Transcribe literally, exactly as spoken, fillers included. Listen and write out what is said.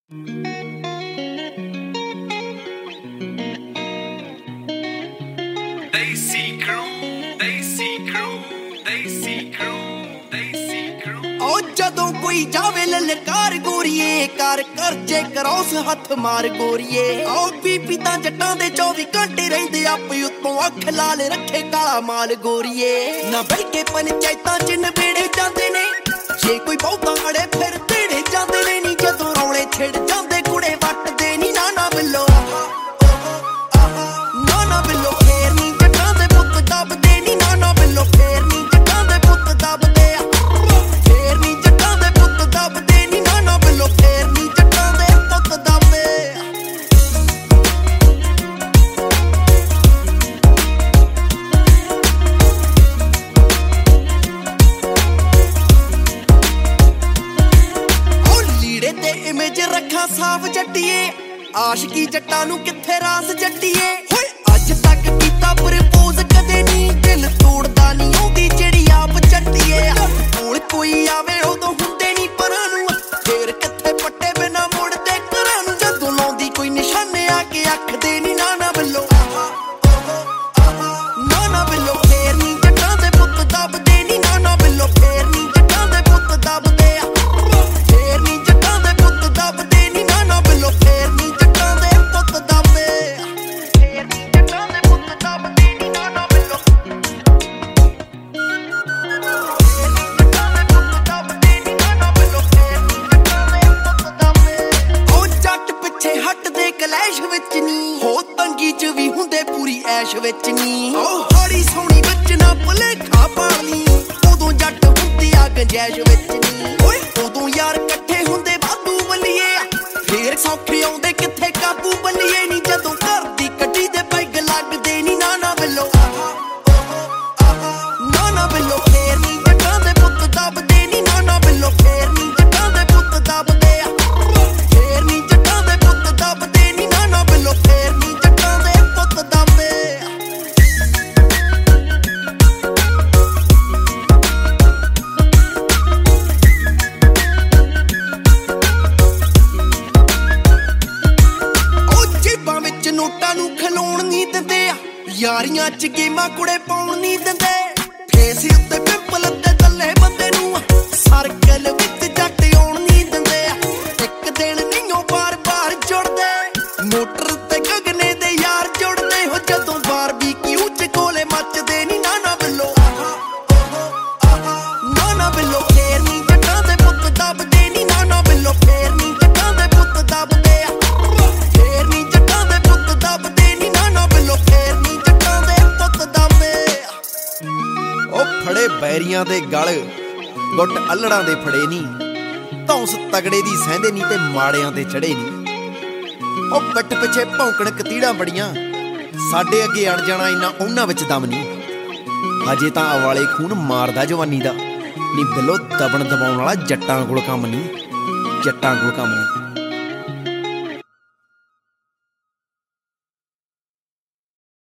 जदों कोई जावे ललकार गोरीए कर कर जे क्रॉस हथ मार गोरीए ओ बीबी तां जट्टां दे चौबी घंटे रहिंदे आपे उत्तों अख लाल रखे काला माल गोरीए ना बह के पंचायतां च नबेड़े जांदे ने जे कोई बहुता अड़े फिर तेड़े जांदे ने नी जदों रौले छिड़ जांदे कुड़े वटदे नी ना ना बिल्लो ना ना बिल्लो फेर नी जट्टां दे पुत्त दबदे नी ना ना बिल्लो फेर नी जट्टां दे पुत्त दबदे साफ जट्टिए आशिकी जट्टां नूं कित्थे रास जट्टिए अज तक कीता प्रपोज कदे नी दिल तोड़दा नी ओदी जेड़ी आप जट्टिए कोल कोई आवे उदों हुंदे नी परां नूं फेर कित्थे पट्टे बिना मुड़दे घरां नूं जदों लाउंदी कोई निशाने आके आखदे नी ना ना बिल्लो ना ना बिल्लो फेर नी जट्टां दे पुत्त दबदे नी ना ना बिल्लो फेर नी जट्टां दे पुत्त दबदे फेर नी जट्टां दे पुत्त दबदे ਕਲੈਸ਼ ਵਿੱਚ ਨੀ ਹੋ ਤੰਗੀ ਚ ਵੀ ਹੁੰਦੇ ਪੂਰੀ ਐਸ਼ ਵਿੱਚ ਨੀ ਓ ਹੌਲੀ ਸੋਹਣੀ ਵਿੱਚ ਨਾ ਭੁਲੇਖਾ ਪਾਲੀ ਉਦੋਂ ਜੱਟ ਹੁੰਦੀ ਆ ਗੰਜੈਸ਼ ਵਿੱਚ ਨੀ ਓਏ ਉਦੋਂ ਯਾਰ ਇਕੱਠੇ ਹੁੰਦੇ ਵਾਧੂ ਬੱਲੀਏ ਫੇਰ ਸੌਖੇ ਆਉਂਦੇ ਕਿੱਥੇ ਕਾਬੂ ਬੱਲੀਏ ਨੀ ਜਦੋਂ ਘਰ ਦੀ ਕੱਢੀ ਦੇ ਪੈਗ ਲੱਗਦੇ ਨੀ ਨਾ ਨਾ ਬਿੱਲੋ ਨਾ ਨਾ ਬਿੱਲੋ ਫੇਰ ਨੀ ਜੱਟਾਂ ਦੇ ਪੁੱਤ ਦਬਦੇ ਨੀ ਨਾ ਨਾ ਬਿੱਲੋ ਫੇਰ ਨੀ ਜੱਟਾਂ ਦੇ ਪੁੱਤ ਦਬਦੇ ਫੇਰ ਨੀ ਜੱਟਾਂ ਦੇ ਪੁੱਤ ਦਬਦੇ ਨੋਟਾਂ ਨੂੰ ਖਲੋਣ ਨਹੀਂ ਦਿੰਦੇ ਯਾਰੀਆਂ ਚ ਗੇਮਾਂ ਕੁੜੇ ਪਾਉਣ ਨਹੀਂ ਦਿੰਦੇ ਫੇਸ ਉੱਤੇ ਪਿੰਪਲ ਤੇ ਦੱਲੇ ਬੰਦੇ ਨੂੰ ਸਰਕਲ ਵਿੱਚ ਜੱਟ ਆਉਣ ਨਹੀਂ ਦਿੰਦੇ ਇੱਕ ਦਿਨ ਨਹੀਂਓ ਬਾਰ ਬਾਰ ਜੁੜਦੇ ਮੋਟਰ ਤੇ ਗਗਨੇ ਦੇ ਯਾਰ ਜੁੜਦੇ ਹੋ ਜਦੋਂ ਬਾਰਬੀਕਿਊ ਚ ਕੋਲੇ ਮੱਚਦੇ ਨੀ ਨਾ ਨਾ ਬਿੱਲੋ ਨਾ ਨਾ ਬਿੱਲੋ ਫੇਰ ਨੀ ਜੱਟਾਂ ਦੇ ਪੁੱਤ ਦਬਦੇ ਨੀ ਨਾ ਨਾ ਬਿੱਲੋ ਫੇਰ ਨੀ ਜੱਟਾਂ ਦੇ ਪੁੱਤ ਦਬਦੇ ਫੇਰ ਨੀ ਜੱਟਾਂ ਦੇ ਪੁੱਤ ਦਬਦੇ ਨੀ ਨਾ ਨਾ ਬਿੱਲੋ ਫੇਰ ਨੀ ਜੱਟਾਂ ਦੇ ਪੁੱਤ ਦਬਦੇ ਉਹ ਫੜੇ ਬੈਰੀਆਂ ਦੇ ਗਲ ਗੁੱਟ ਅਲੜਾਂ ਦੇ ਫੜੇ ਨੀ ਧੌਂਸ ਤਗੜੇ ਦੀ ਸਹਿੰਦੇ ਨੀ ਤੇ ਮਾੜਿਆਂ ਤੇ ਚੜੇ ਨੀ ਉਹ ਪਿੱਠ ਪਿੱਛੇ ਭੌਂਕਣ ਕਤੀੜਾਂ ਬੜੀਆਂ ਸਾਡੇ ਅੱਗੇ ਅੜ ਜਾਣਾ ਇੰਨਾ ਉਹਨਾਂ ਵਿੱਚ ਦਮ ਨੀ ਹਜੇ ਤਾਂ ਅਵਾਲੇ ਖੂਨ ਮਾਰਦਾ ਜਵਾਨੀ ਦਾ ਨੀ ਬਿੱਲੋ ਦਬਣ ਦਬਾਉਣ ਵਾਲਾ ਜੱਟਾਂ ਕੋਲ ਕੰਮ ਨੀ ਜੱਟਾਂ ਕੋਲ ਕੰਮ ਨੀ